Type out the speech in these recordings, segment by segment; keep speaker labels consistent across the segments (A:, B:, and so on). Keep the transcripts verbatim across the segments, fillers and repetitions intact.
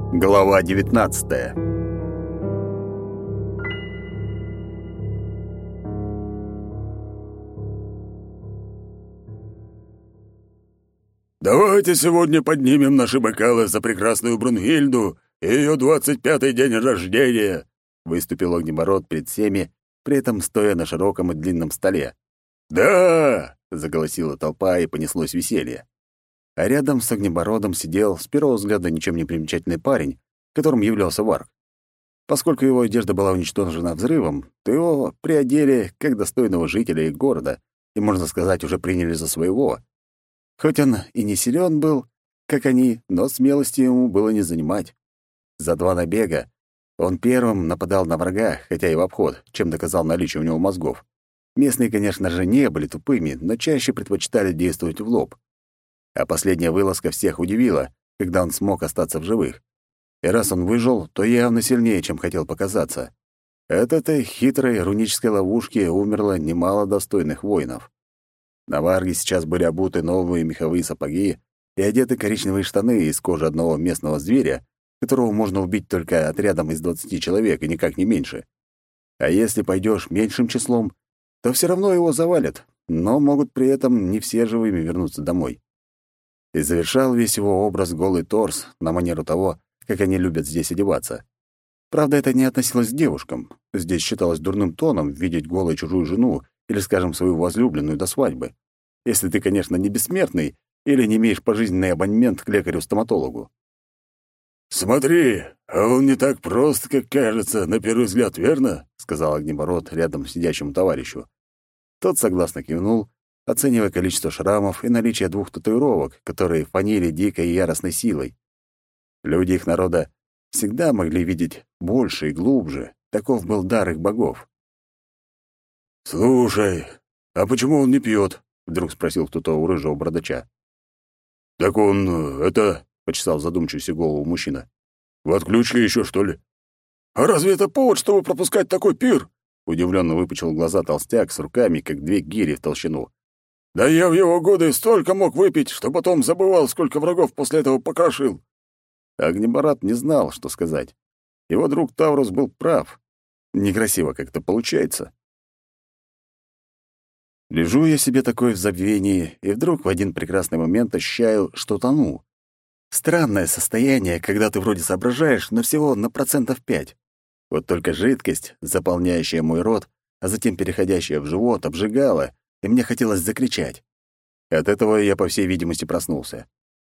A: Глава девятнадцатая.
B: «Давайте сегодня поднимем наши бокалы за прекрасную Брунхильду и ее двадцать пятый день рождения!» — выступил Огнебород перед всеми, при этом стоя на широком и длинном столе. «Да!» — заголосила толпа, и понеслось веселье. А рядом с Огнебородом сидел, с первого взгляда, ничем не примечательный парень, которым являлся Варг. Поскольку его одежда была уничтожена взрывом, то его приодели как достойного жителя их города и, можно сказать, уже приняли за своего. Хоть он и не силен был, как они, но смелости ему было не занимать. За два набега он первым нападал на врага, хотя и в обход, чем доказал наличие у него мозгов. Местные, конечно же, не были тупыми, но чаще предпочитали действовать в лоб. А последняя вылазка всех удивила, когда он смог остаться в живых. И раз он выжил, то явно сильнее, чем хотел показаться. От этой хитрой рунической ловушки умерло немало достойных воинов. На Варге сейчас были обуты новые меховые сапоги и одеты коричневые штаны из кожи одного местного зверя, которого можно убить только отрядом из двадцати человек и никак не меньше. А если пойдешь меньшим числом, то все равно его завалят, но могут при этом не все живыми вернуться домой. И завершал весь его образ голый торс на манеру того, как они любят здесь одеваться. Правда, это не относилось к девушкам. Здесь считалось дурным тоном видеть голой чужую жену или, скажем, свою возлюбленную до свадьбы. Если ты, конечно, не бессмертный или не имеешь пожизненный абонемент к лекарю-стоматологу. «Смотри, а он не так прост, как кажется, на первый взгляд, верно?» — сказал Огнебород рядом сидящему товарищу.
A: Тот согласно кивнул, оценивая количество шрамов и наличие двух татуировок, которые фанили дикой и яростной силой. Люди их народа всегда могли видеть больше и глубже. Таков был дар их богов.
B: «Слушай, а почему он не пьет?» — вдруг спросил кто-то у рыжего бородача. «Так он, это...» — почесал задумчивую голову мужчина. «В отключке еще, что ли?» «А разве это повод, чтобы пропускать такой пир?» — удивленно выпучил глаза толстяк с руками, как две гири в толщину. «Да я в его годы столько мог выпить, что потом забывал, сколько врагов после этого покрошил».
A: Огнебород не знал, что сказать. Его друг Таврус был прав. Некрасиво как-то получается. Лежу я себе такой в забвении, и вдруг в один прекрасный момент ощущаю, что тону. Странное состояние, когда ты вроде соображаешь, но всего на процентов пять. Вот только жидкость, заполняющая мой рот, а затем переходящая в живот, обжигала, и мне хотелось закричать. От этого я, по всей видимости, проснулся.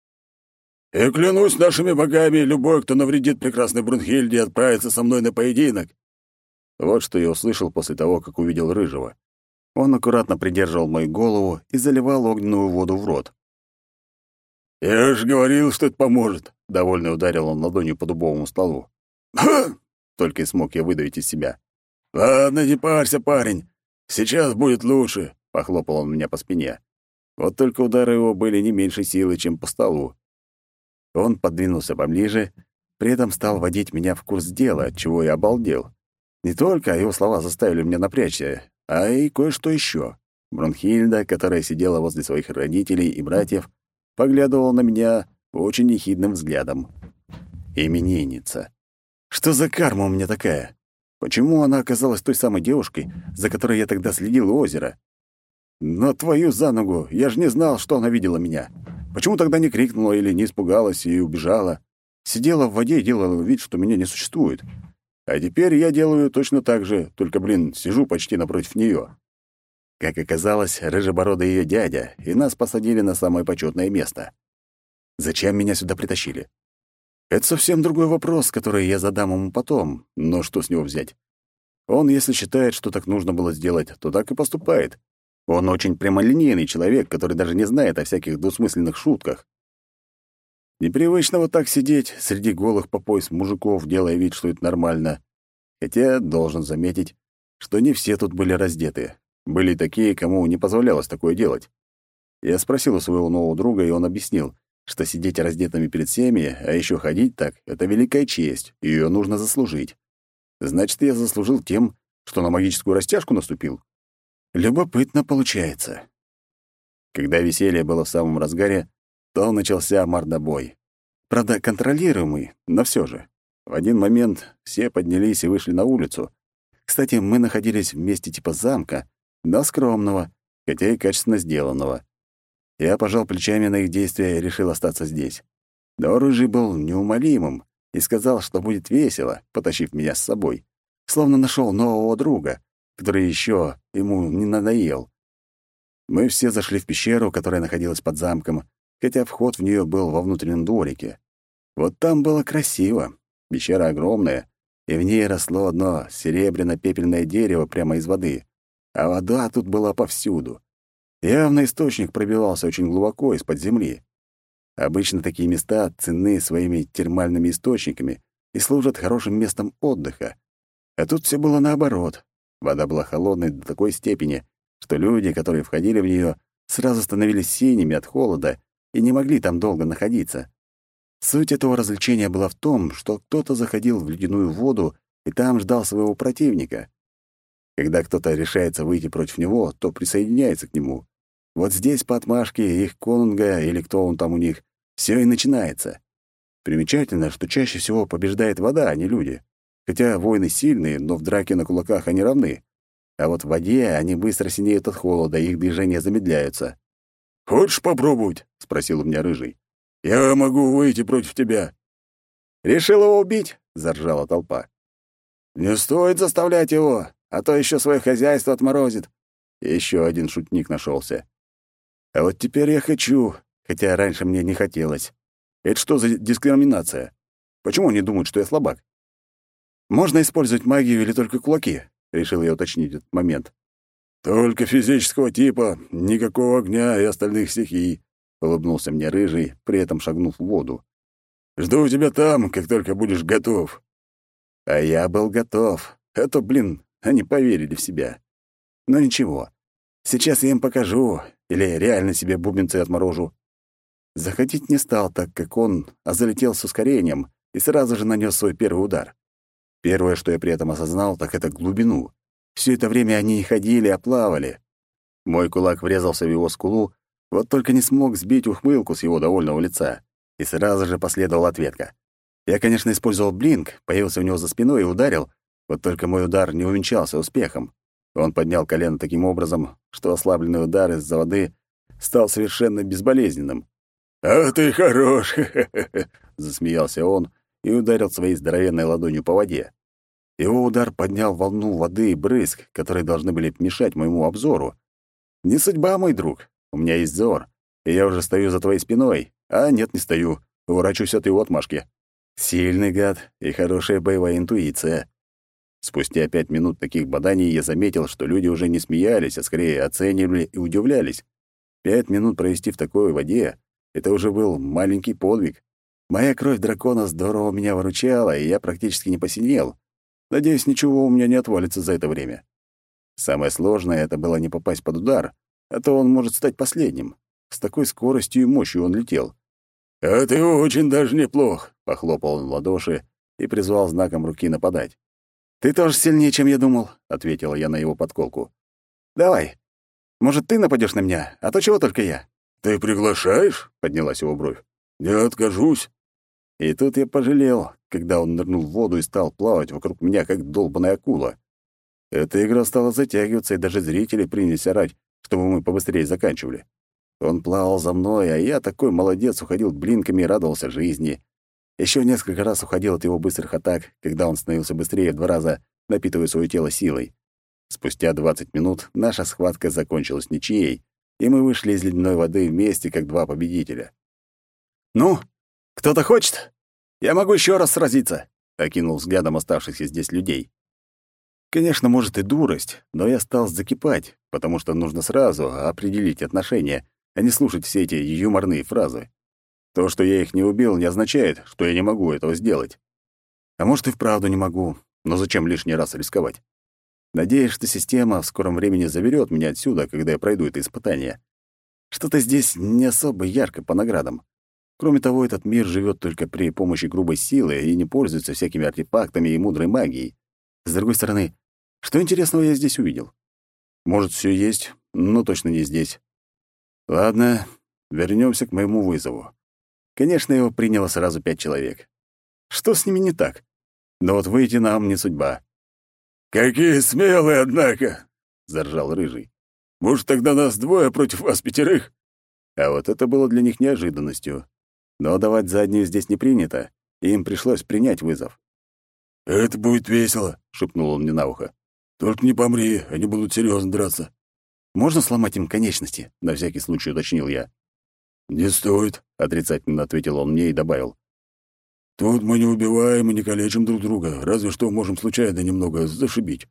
B: «И клянусь нашими богами, любой, кто навредит прекрасной Брунхильде, отправится со мной на поединок».
A: Вот что я услышал после того, как увидел Рыжего. Он аккуратно придерживал мою голову и заливал огненную воду в рот.
B: «Я же говорил, что это поможет»,
A: — довольно ударил он ладонью по дубовому столу.
B: «Ха!»
A: — только и смог я выдавить из себя.
B: «Ладно, не парься, парень. Сейчас будет лучше»,
A: — похлопал он меня по спине. Вот только удары его были не меньшей силы, чем по столу. Он подвинулся поближе, при этом стал вводить меня в курс дела, от чего я обалдел. Не только его слова заставили меня напрячься, а и кое-что еще. Брунхильда, которая сидела возле своих родителей и братьев, поглядывала на меня очень ехидным взглядом. Именинница. Что за карма у меня такая? Почему она оказалась той самой девушкой, за которой я тогда следил у озера? Но твою за ногу, я же не знал, что она видела меня. Почему тогда не крикнула или не испугалась и убежала? Сидела в воде и делала вид, что меня не существует. А теперь я делаю точно так же, только, блин, сижу почти напротив нее. Как оказалось, рыжебородый ее дядя, и нас посадили на самое почетное место. Зачем меня сюда притащили? Это совсем другой вопрос, который я задам ему потом, но что с него взять? Он, если считает, что так нужно было сделать, то так и поступает. Он очень прямолинейный человек, который даже не знает о всяких двусмысленных шутках. Непривычно вот так сидеть среди голых по пояс мужиков, делая вид, что это нормально. Хотя должен заметить, что не все тут были раздеты. Были такие, кому не позволялось такое делать. Я спросил у своего нового друга, и он объяснил, что сидеть раздетыми перед всеми, а еще ходить так — это великая честь, и ее нужно заслужить. Значит, я заслужил тем, что на магическую растяжку наступил. Любопытно получается. Когда веселье было в самом разгаре, то начался мордобой. Правда, контролируемый, но все же. В один момент все поднялись и вышли на улицу. Кстати, мы находились в месте типа замка, но скромного, хотя и качественно сделанного. Я пожал плечами на их действия и решил остаться здесь. Но Рыжий был неумолимым и сказал, что будет весело, потащив меня с собой. Словно нашел нового друга, который еще ему не надоел. Мы все зашли в пещеру, которая находилась под замком, хотя вход в нее был во внутреннем дворике. Вот там было красиво. Пещера огромная, и в ней росло одно серебряно-пепельное дерево прямо из воды, а вода тут была повсюду. Явно источник пробивался очень глубоко из-под земли. Обычно такие места ценны своими термальными источниками и служат хорошим местом отдыха. А тут все было наоборот. Вода была холодной до такой степени, что люди, которые входили в нее, сразу становились синими от холода и не могли там долго находиться. Суть этого развлечения была в том, что кто-то заходил в ледяную воду и там ждал своего противника. Когда кто-то решается выйти против него, то присоединяется к нему. Вот здесь по отмашке их конунга или кто он там у них, все и начинается. Примечательно, что чаще всего побеждает вода, а не люди. Хотя воины сильные, но в драке на кулаках они равны. А вот в воде они быстро синеют от холода, и их движения замедляются.
B: «Хочешь попробовать?» — спросил у меня Рыжий. «Я могу выйти против тебя».
A: «Решил его убить?» — заржала толпа.
B: «Не стоит заставлять его, а то еще свое хозяйство отморозит».
A: Еще один шутник нашелся. А вот теперь я хочу, хотя раньше мне не хотелось. Это что за дискриминация? Почему они думают, что я слабак? Можно использовать магию или только кулаки? Решил я уточнить этот момент.
B: «Только физического типа, никакого огня и остальных стихий», — улыбнулся мне Рыжий, при этом шагнув в воду. «Жду тебя там, как только будешь готов».
A: А я был готов. А то, блин, они поверили в себя. Но ничего. Сейчас я им покажу, или реально себе бубенцы отморожу. Заходить не стал, так как он, а залетел с ускорением и сразу же нанес свой первый удар. Первое, что я при этом осознал, так это глубину. Все это время они не ходили, а плавали. Мой кулак врезался в его скулу, вот только не смог сбить ухмылку с его довольного лица. И сразу же последовала ответка. Я, конечно, использовал блинк, появился у него за спиной и ударил, вот только мой удар не увенчался успехом. Он поднял колено таким образом, что ослабленный удар из-за воды стал совершенно безболезненным.
B: «А ты хорош!»
A: — засмеялся он и ударил своей здоровенной ладонью по воде. Его удар поднял волну воды и брызг, которые должны были мешать моему обзору. «Не судьба, мой друг. У меня есть взор, и я уже стою за твоей спиной. А нет, не стою. Уворачиваюсь от его отмашки. Сильный гад и хорошая боевая интуиция». Спустя пять минут таких боданий я заметил, что люди уже не смеялись, а скорее оценивали и удивлялись. Пять минут провести в такой воде — это уже был маленький подвиг. Моя кровь дракона здорово меня выручала, и я практически не посинел. Надеюсь, ничего у меня не отвалится за это время. Самое сложное — это было не попасть под удар, а то он может стать последним. С такой скоростью и мощью он летел.
B: «А ты очень даже неплох»,
A: — похлопал он в ладоши и призвал знаком руки нападать. «Ты тоже сильнее, чем я думал», — ответила я на его подколку. «Давай. Может, ты нападешь на меня, а то чего только я».
B: «Ты приглашаешь?» — поднялась его бровь. «Не откажусь».
A: И тут я пожалел, когда он нырнул в воду и стал плавать вокруг меня, как долбаная акула. Эта игра стала затягиваться, и даже зрители принялись орать, чтобы мы побыстрее заканчивали. Он плавал за мной, а я, такой молодец, уходил блинками и радовался жизни. Еще несколько раз уходил от его быстрых атак, когда он становился быстрее в два раза, напитывая свое тело силой. Спустя двадцать минут наша схватка закончилась ничьей, и мы вышли из ледяной воды вместе, как два победителя. «Ну, кто-то хочет? Я могу еще раз сразиться», — окинул взглядом оставшихся здесь людей. Конечно, может и дурость, но я стал закипать, потому что нужно сразу определить отношения, а не слушать все эти юморные фразы. То, что я их не убил, не означает, что я не могу этого сделать. А может, и вправду не могу, но зачем лишний раз рисковать? Надеюсь, что система в скором времени заберет меня отсюда, когда я пройду это испытание. Что-то здесь не особо ярко по наградам. Кроме того, этот мир живет только при помощи грубой силы и не пользуется всякими артефактами и мудрой магией. С другой стороны, что интересного я здесь увидел? Может, все есть, но точно не здесь. Ладно, вернемся к моему вызову. Конечно, его приняло сразу пять человек. Что с ними не так? Но вот выйти нам не судьба.
B: «Какие смелые, однако!» — заржал Рыжий. «Может, тогда нас двое против вас пятерых?»
A: А вот это было для них неожиданностью. Но давать заднюю здесь не принято, и им пришлось принять вызов.
B: «Это будет весело», — шепнул он мне на ухо. «Только не помри, они будут серьезно драться».
A: «Можно сломать им конечности?» — на всякий случай уточнил я.
B: «Не стоит», — отрицательно ответил он мне и добавил. «Тут мы не убиваем и не калечим друг друга, разве что можем случайно немного зашибить».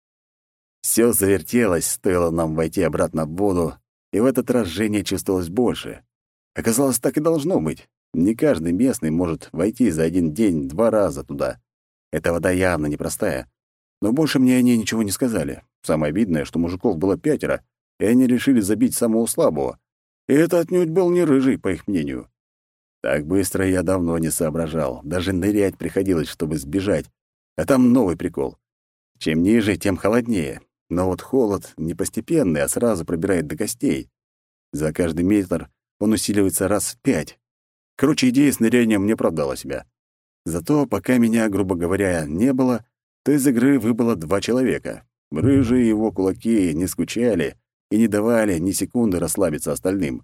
A: Всё завертелось, стоило нам войти обратно в воду, и в этот раз жжение чувствовалось больше. Оказалось, так и должно быть. Не каждый местный может войти за один день два раза туда. Эта вода явно непростая. Но больше мне о ней ничего не сказали. Самое обидное, что мужиков было пятеро, и они решили забить самого слабого. И это отнюдь был не Рыжий, по их мнению. Так быстро я давно не соображал. Даже нырять приходилось, чтобы сбежать. А там новый прикол. Чем ниже, тем холоднее. Но вот холод не постепенный, а сразу пробирает до костей. За каждый метр он усиливается раз в пять. Короче, идея с нырянием не оправдала себя. Зато пока меня, грубо говоря, не было, то из игры выбыло два человека. Рыжий и его кулаки не скучали и не давали ни секунды расслабиться остальным.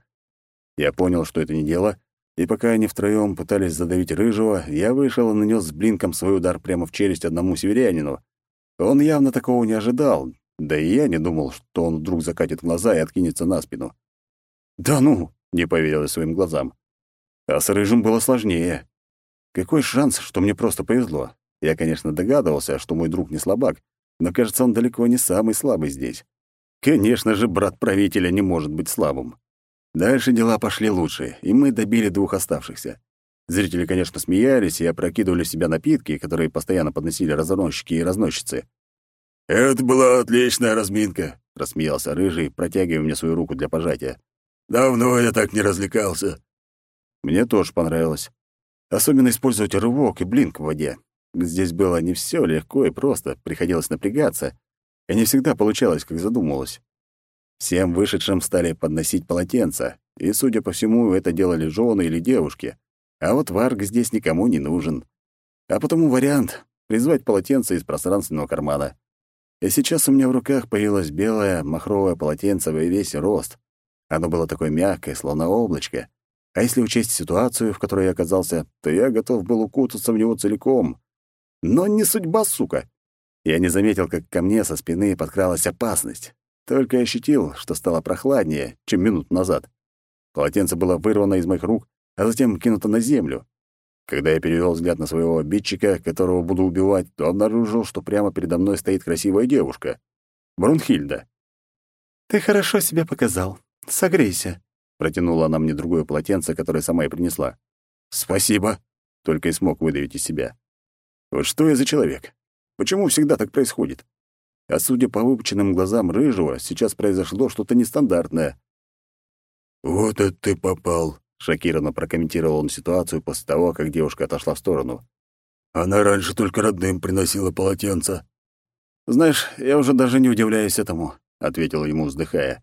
A: Я понял, что это не дело, и пока они втроём пытались задавить Рыжего, я вышел и нанёс с блинком свой удар прямо в челюсть одному северянину. Он явно такого не ожидал, да и я не думал, что он вдруг закатит глаза и откинется на спину. «Да ну!» — не поверил я своим глазам. А с Рыжим было сложнее. Какой шанс, что мне просто повезло? Я, конечно, догадывался, что мой друг не слабак, но, кажется, он далеко не самый слабый здесь. Конечно же, брат правителя не может быть слабым. Дальше дела пошли лучше, и мы добили двух оставшихся. Зрители, конечно, смеялись и опрокидывали в себя напитки, которые постоянно подносили разносчики и разносчицы.
B: «Это была отличная разминка»,
A: — рассмеялся Рыжий, протягивая мне свою руку для пожатия.
B: «Давно я так не развлекался».
A: Мне тоже понравилось. Особенно использовать рывок и блинк в воде. Здесь было не все легко и просто, приходилось напрягаться, и не всегда получалось, как задумывалось. Всем вышедшим стали подносить полотенца, и, судя по всему, это делали жены или девушки. А вот варг здесь никому не нужен. А потому вариант — призвать полотенце из пространственного кармана. И сейчас у меня в руках появилось белое махровое полотенце во весь рост. Оно было такое мягкое, словно облачко. А если учесть ситуацию, в которой я оказался, то я готов был укутаться в него целиком. Но не судьба, сука. Я не заметил, как ко мне со спины подкралась опасность. Только ощутил, что стало прохладнее, чем минут назад. Полотенце было вырвано из моих рук, а затем кинуто на землю. Когда я перевел взгляд на своего обидчика, которого буду убивать, то обнаружил, что прямо передо мной стоит красивая девушка. Брунхильда. «Ты хорошо себя показал. Согрейся», — протянула она мне другое полотенце, которое сама и принесла. «Спасибо», — только и смог выдавить из себя. Вот что я за человек? Почему всегда так происходит? А судя по выпученным глазам Рыжего, сейчас произошло что-то нестандартное.
B: «Вот это ты попал», — шокированно прокомментировал он ситуацию после того, как девушка отошла в сторону. «Она раньше только родным приносила полотенца».
A: «Знаешь, я уже даже не удивляюсь этому», — ответил ему, вздыхая.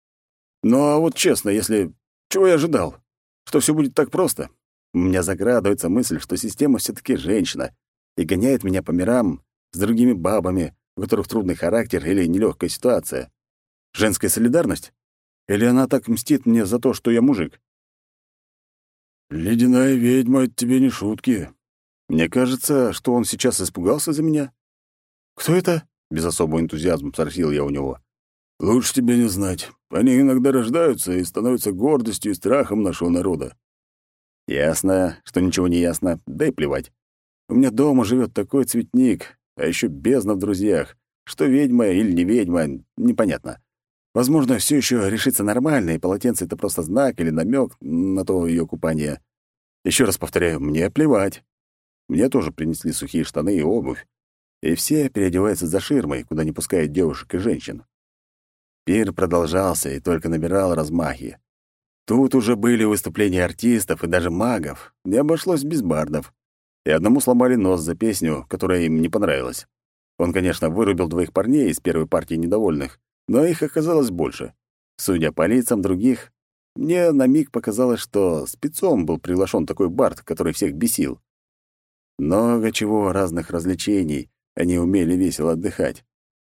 A: «Ну а вот честно, если... Чего я ожидал? Что все будет так просто? У меня заградывается мысль, что система все таки женщина и гоняет меня по мирам с другими бабами, у которых трудный характер или нелегкая ситуация. Женская солидарность? Или она так мстит мне за то, что я мужик?»
B: «Ледяная ведьма, это тебе не шутки».
A: Мне кажется, что он сейчас испугался за меня. «Кто это?» — без особого энтузиазма спросил я у него.
B: «Лучше тебе не знать. Они иногда рождаются и становятся гордостью и страхом нашего народа».
A: «Ясно, что ничего не ясно, да и плевать. У меня дома живет такой цветник, а еще бездна в друзьях. Что ведьма или не ведьма, непонятно. Возможно, все еще решится нормально, и полотенце — это просто знак или намек на то ее купание. Еще раз повторяю, мне плевать. Мне тоже принесли сухие штаны и обувь, и все переодеваются за ширмой, куда не пускают девушек и женщин. Пир продолжался и только набирал размахи. Тут уже были выступления артистов и даже магов, не обошлось без бардов. И одному сломали нос за песню, которая им не понравилась. Он, конечно, вырубил двоих парней из первой партии недовольных, но их оказалось больше. Судя по лицам других, Мне на миг показалось, что спецом был приглашен такой бард, который всех бесил. Много чего, разных развлечений, они умели весело отдыхать.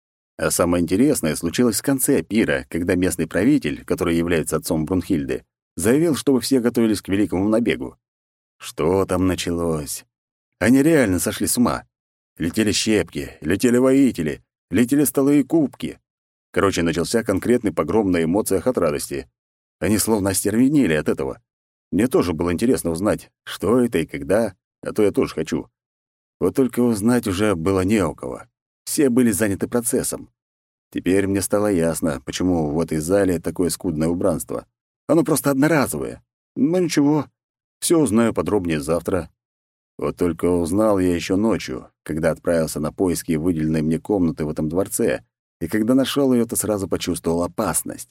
A: А самое интересное случилось в конце пира, когда местный правитель, который является отцом Брунхильды, заявил, чтобы все готовились к великому набегу. Что там началось? Они реально сошли с ума. Летели щепки, летели воители, летели столы и кубки. Короче, начался конкретный погром на эмоциях от радости. Они словно остервенели от этого. Мне тоже было интересно узнать, что это и когда, а то я тоже хочу. Вот только узнать уже было не у кого. Все были заняты процессом. Теперь мне стало ясно, почему в этой зале такое скудное убранство. Оно просто одноразовое. Но ничего, все узнаю подробнее завтра. Вот только узнал я еще ночью, когда отправился на поиски выделенной мне комнаты в этом дворце, и когда нашел ее, то сразу почувствовал опасность.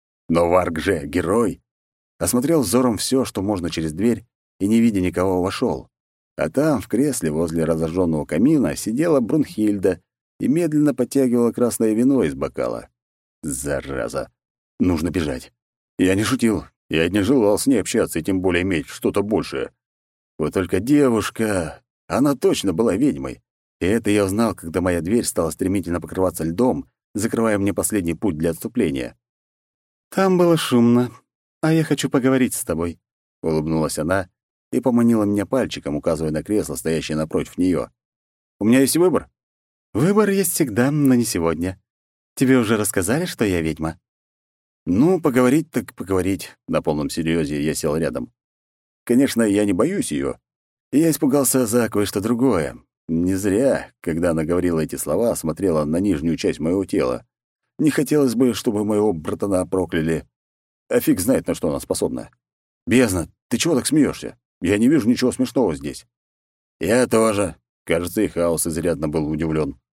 A: Но Варг же герой. Осмотрел взором все, что можно через дверь, и, не видя никого, вошел. А там, в кресле возле разожженного камина, сидела Брунхильда и медленно подтягивала красное вино из бокала. Зараза! Нужно бежать. Я не шутил. Я не желал с ней общаться и тем более иметь что-то большее. Вот только девушка... Она точно была ведьмой. И это я узнал, когда моя дверь стала стремительно покрываться льдом, закрывая мне последний путь для отступления. «Там было шумно, а я хочу поговорить с тобой», — улыбнулась она и поманила меня пальчиком, указывая на кресло, стоящее напротив нее. «У меня есть выбор?» «Выбор есть всегда, но не сегодня. Тебе уже рассказали, что я ведьма?» «Ну, поговорить так поговорить», — на полном серьезе я сел рядом. Конечно, я не боюсь ее. Я испугался за кое-что другое. Не зря, когда она говорила эти слова, смотрела на нижнюю часть моего тела. Не хотелось бы, чтобы моего братана прокляли. А фиг знает, на что она способна. «Бездна, ты чего так смеешься? Я не вижу ничего смешного здесь». «Я тоже». Кажется, и Хаос изрядно был удивлен.